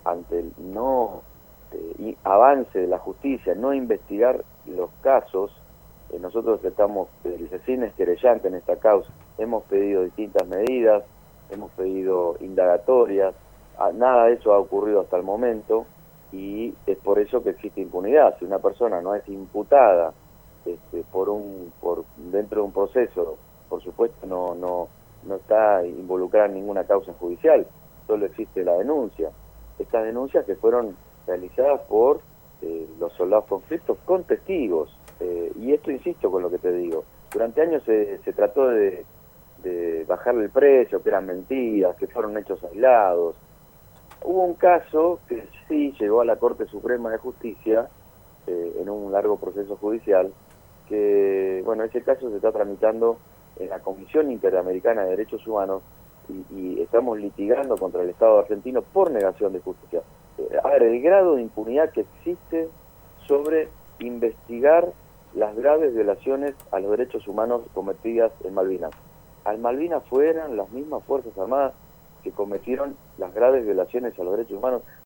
ante el no avance de la justicia, no investigar los casos, nosotros estamos, el CECIN es querellante en esta causa, hemos pedido distintas medidas, hemos pedido indagatorias, nada de eso ha ocurrido hasta el momento y es por eso que existe impunidad. Si una persona no es imputada por dentro de un proceso, por supuesto no está involucrada en ninguna causa judicial, solo existe la denuncia. Estas denuncias que fueron realizadas por los soldados conflictos con testigos, y esto insisto con lo que te digo, durante años se trató de bajarle el precio, que eran mentiras, que fueron hechos aislados. Hubo un caso que sí llegó a la Corte Suprema de Justicia, en un largo proceso judicial, que, bueno, ese caso se está tramitando en la Comisión Interamericana de Derechos Humanos y estamos litigando contra el Estado argentino por negación de justicia. A ver, el grado de impunidad que existe sobre investigar las graves violaciones a los derechos humanos cometidas en Malvinas. Al Malvinas fueron las mismas Fuerzas Armadas que cometieron las graves violaciones a los derechos humanos